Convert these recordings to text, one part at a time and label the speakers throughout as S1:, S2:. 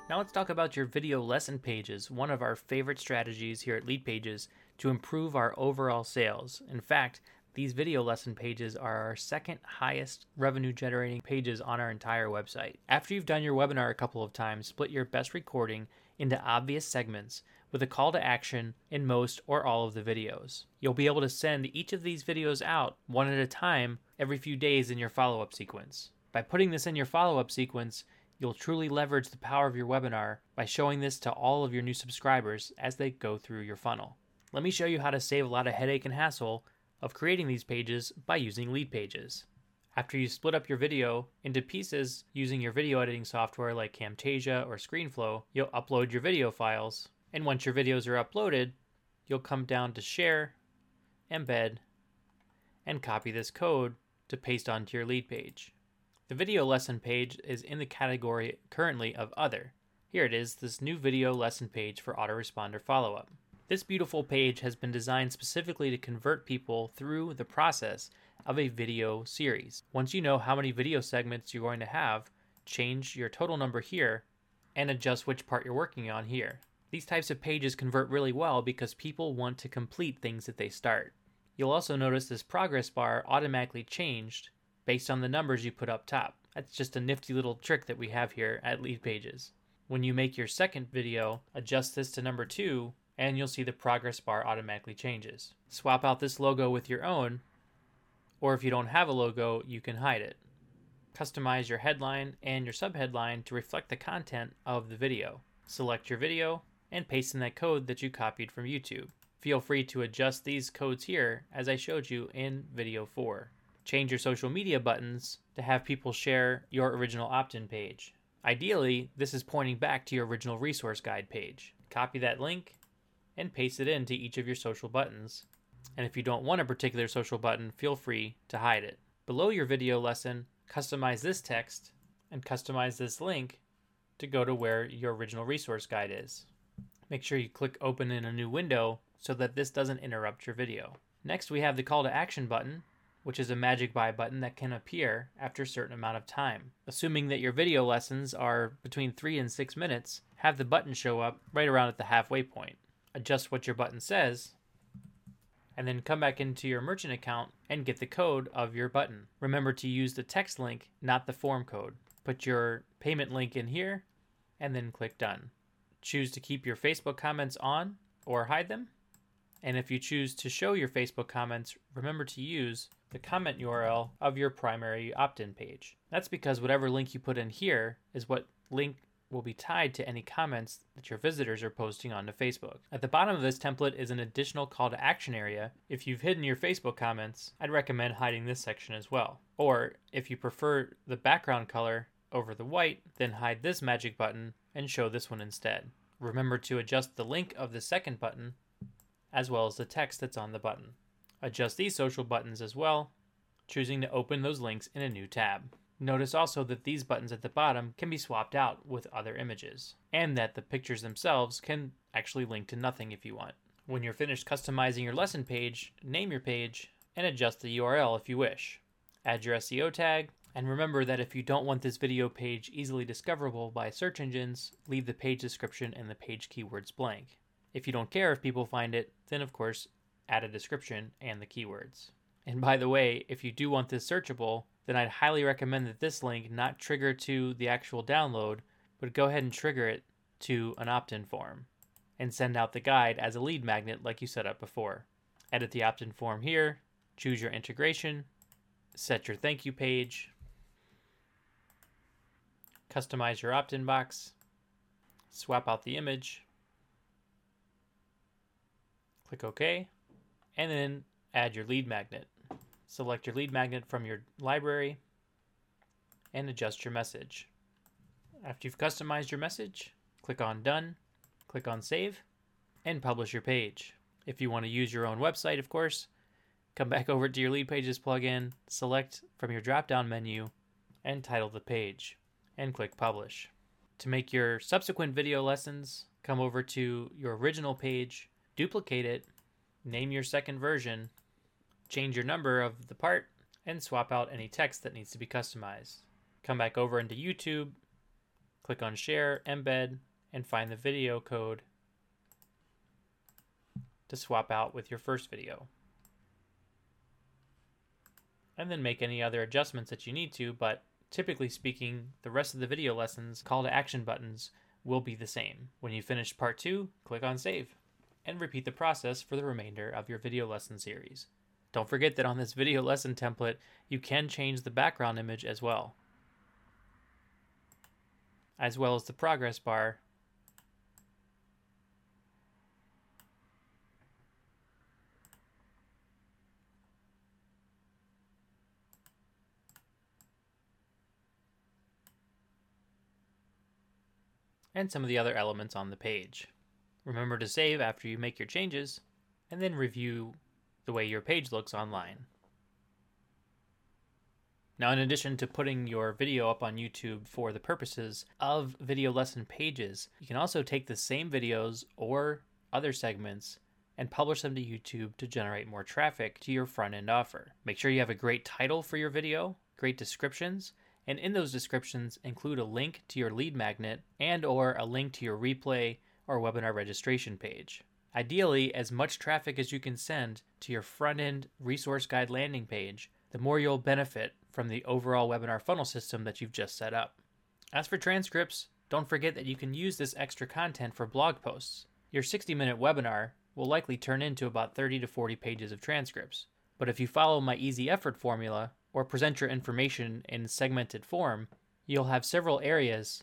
S1: Now let's talk about your video lesson pages, one of our favorite strategies here at Leadpages to improve our overall sales. In fact, these video lesson pages are our second highest revenue generating pages on our entire website. After you've done your webinar a couple of times, split your best recording into obvious segments with a call to action in most or all of the videos. You'll be able to send each of these videos out one at a time every few days in your follow-up sequence. By putting this in your follow-up sequence, you'll truly leverage the power of your webinar by showing this to all of your new subscribers as they go through your funnel. Let me show you how to save a lot of headache and hassle of creating these pages by using Leadpages. After you split up your video into pieces using your video editing software like Camtasia or ScreenFlow, you'll upload your video files, and once your videos are uploaded, you'll come down to Share, Embed, and copy this code to paste onto your lead page. The video lesson page is in the category currently of Other. Here it is, this new video lesson page for autoresponder follow-up. This beautiful page has been designed specifically to convert people through the process of a video series. Once you know how many video segments you're going to have, change your total number here and adjust which part you're working on here. These types of pages convert really well because people want to complete things that they start. You'll also notice this progress bar automatically changed based on the numbers you put up top. That's just a nifty little trick that we have here at Leadpages. When you make your second video, adjust this to number 2, and you'll see the progress bar automatically changes. Swap out this logo with your own, or if you don't have a logo, you can hide it. Customize your headline and your subheadline to reflect the content of the video. Select your video and paste in that code that you copied from YouTube. Feel free to adjust these codes here as I showed you in video 4. Change your social media buttons to have people share your original opt-in page. Ideally, this is pointing back to your original resource guide page. Copy that link and paste it into each of your social buttons. And if you don't want a particular social button, feel free to hide it. Below your video lesson, customize this text and customize this link to go to where your original resource guide is. Make sure you click open in a new window so that this doesn't interrupt your video. Next, we have the call to action button, which is a magic buy button that can appear after a certain amount of time. Assuming that your video lessons are between 3 and 6 minutes, have the button show up right around at the halfway point. Adjust what your button says, and then come back into your merchant account and get the code of your button. Remember to use the text link, not the form code. Put your payment link in here, and then click Done. Choose to keep your Facebook comments on or hide them. And if you choose to show your Facebook comments, remember to use the comment URL of your primary opt-in page. That's because whatever link you put in here is what link will be tied to any comments that your visitors are posting onto Facebook. At the bottom of this template is an additional call to action area. If you've hidden your Facebook comments, I'd recommend hiding this section as well. Or if you prefer the background color over the white, then hide this magic button and show this one instead. Remember to adjust the link of the second button as well as the text that's on the button. Adjust these social buttons as well, choosing to open those links in a new tab. Notice also that these buttons at the bottom can be swapped out with other images, and that the pictures themselves can actually link to nothing if you want. When you're finished customizing your lesson page, name your page and adjust the URL if you wish. Add your SEO tag, and remember that if you don't want this video page easily discoverable by search engines, leave the page description and the page keywords blank. If you don't care if people find it, then of course, add a description and the keywords. And by the way, if you do want this searchable, then I'd highly recommend that this link not trigger to the actual download, but go ahead and trigger it to an opt-in form and send out the guide as a lead magnet like you set up before. Edit the opt-in form here, choose your integration, set your thank you page, customize your opt-in box, swap out the image, click OK, and then add your lead magnet. Select your lead magnet from your library and adjust your message. After you've customized your message, click on Done, click on Save, and publish your page. If you want to use your own website, of course, come back over to your Leadpages plugin, select from your drop-down menu, and title the page, and click Publish. To make your subsequent video lessons, come over to your original page, duplicate it, name your second version, change your number of the part, and swap out any text that needs to be customized. Come back over into YouTube, Click on Share, Embed, and find the video code to swap out with your first video. And then make any other adjustments that you need to, but typically speaking, the rest of the video lessons call to action buttons will be the same. When you finish part 2, click on Save, and repeat the process for the remainder of your video lesson series. Don't forget that on this video lesson template, you can change the background image as well as the progress bar and some of the other elements on the page. Remember to save after you make your changes, and then review the way your page looks online. Now, in addition to putting your video up on YouTube for the purposes of video lesson pages, you can also take the same videos or other segments and publish them to YouTube to generate more traffic to your front-end offer. Make sure you have a great title for your video, great descriptions, and in those descriptions include a link to your lead magnet and or a link to your replay or webinar registration page. Ideally, as much traffic as you can send to your front-end resource guide landing page, the more you'll benefit from the overall webinar funnel system that you've just set up. As for transcripts, don't forget that you can use this extra content for blog posts. Your 60-minute webinar will likely turn into about 30 to 40 pages of transcripts. But if you follow my easy effort formula or present your information in segmented form, you'll have several areas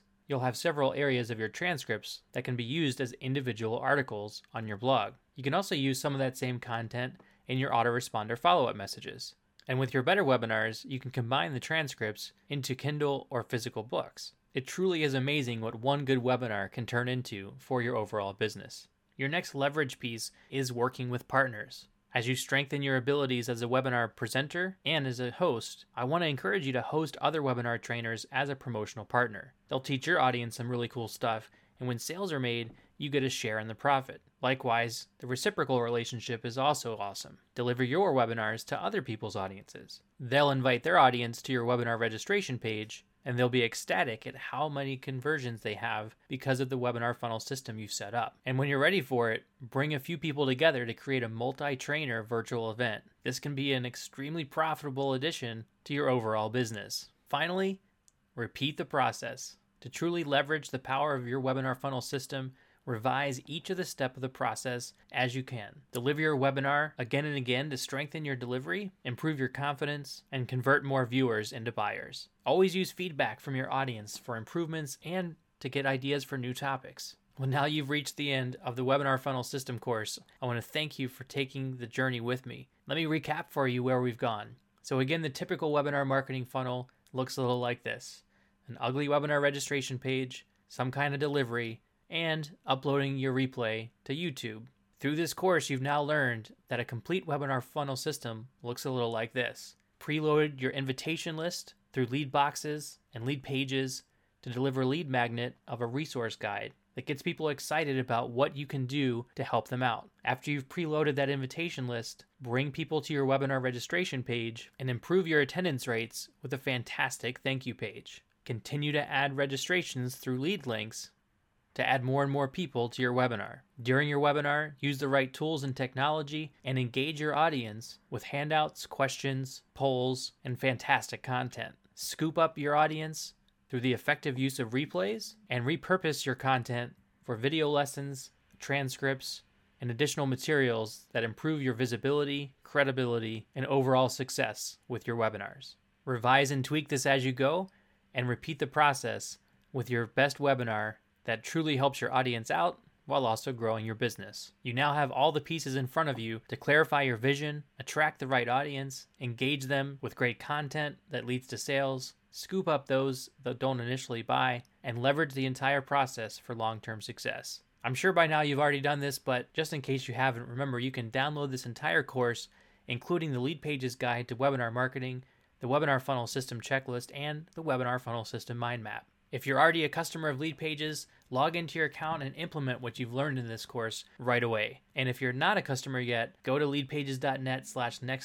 S1: of your transcripts that can be used as individual articles on your blog. You can also use some of that same content in your autoresponder follow-up messages. And with your better webinars, you can combine the transcripts into Kindle or physical books. It truly is amazing what one good webinar can turn into for your overall business. Your next leverage piece is working with partners. As you strengthen your abilities as a webinar presenter and as a host, I want to encourage you to host other webinar trainers as a promotional partner. They'll teach your audience some really cool stuff, and when sales are made, you get a share in the profit. Likewise, the reciprocal relationship is also awesome. Deliver your webinars to other people's audiences. They'll invite their audience to your webinar registration page, and they'll be ecstatic at how many conversions they have because of the webinar funnel system you've set up. And when you're ready for it, bring a few people together to create a multi-trainer virtual event. This can be an extremely profitable addition to your overall business. Finally, repeat the process. To truly leverage the power of your webinar funnel system, revise each of the steps of the process as you can. Deliver your webinar again and again to strengthen your delivery, improve your confidence, and convert more viewers into buyers. Always use feedback from your audience for improvements and to get ideas for new topics. Well, now you've reached the end of the Webinar Funnel System course. I want to thank you for taking the journey with me. Let me recap for you where we've gone. So again, the typical webinar marketing funnel looks a little like this: an ugly webinar registration page, some kind of delivery, and uploading your replay to YouTube. Through this course, you've now learned that a complete webinar funnel system looks a little like this. Preloaded your invitation list through lead boxes and lead pages to deliver a lead magnet of a resource guide that gets people excited about what you can do to help them out. After you've preloaded that invitation list, bring people to your webinar registration page and improve your attendance rates with a fantastic thank you page. Continue to add registrations through lead links to add more and more people to your webinar. During your webinar, use the right tools and technology and engage your audience with handouts, questions, polls, and fantastic content. Scoop up your audience through the effective use of replays and repurpose your content for video lessons, transcripts, and additional materials that improve your visibility, credibility, and overall success with your webinars. Revise and tweak this as you go and repeat the process with your best webinar that truly helps your audience out while also growing your business. You now have all the pieces in front of you to clarify your vision, attract the right audience, engage them with great content that leads to sales, scoop up those that don't initially buy, and leverage the entire process for long-term success. I'm sure by now you've already done this, but just in case you haven't, remember you can download this entire course, including the Lead Pages Guide to Webinar Marketing, the Webinar Funnel System Checklist, and the Webinar Funnel System Mind Map. If you're already a customer of Lead Pages, log into your account and implement what you've learned in this course right away. And if you're not a customer yet, go to leadpages.net/nextstep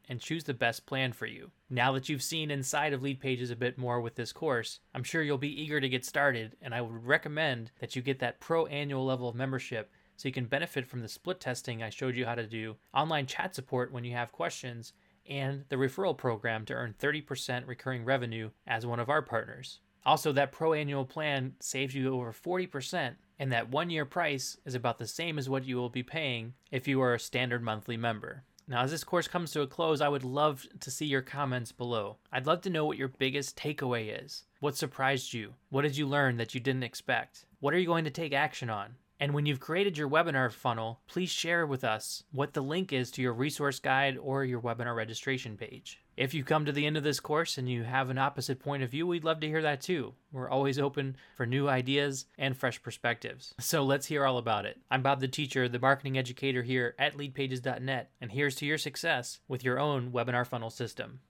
S1: and choose the best plan for you. Now that you've seen inside of Leadpages a bit more with this course, I'm sure you'll be eager to get started, and I would recommend that you get that pro annual level of membership so you can benefit from the split testing I showed you how to do, online chat support when you have questions, and the referral program to earn 30% recurring revenue as one of our partners. Also, that pro annual plan saves you over 40%, and that 1-year price is about the same as what you will be paying if you are a standard monthly member. Now, as this course comes to a close, I would love to see your comments below. I'd love to know what your biggest takeaway is. What surprised you? What did you learn that you didn't expect? What are you going to take action on? And when you've created your webinar funnel, please share with us what the link is to your resource guide or your webinar registration page. If you come to the end of this course and you have an opposite point of view, we'd love to hear that too. We're always open for new ideas and fresh perspectives. So let's hear all about it. I'm Bob the Teacher, the marketing educator here at leadpages.net, and here's to your success with your own webinar funnel system.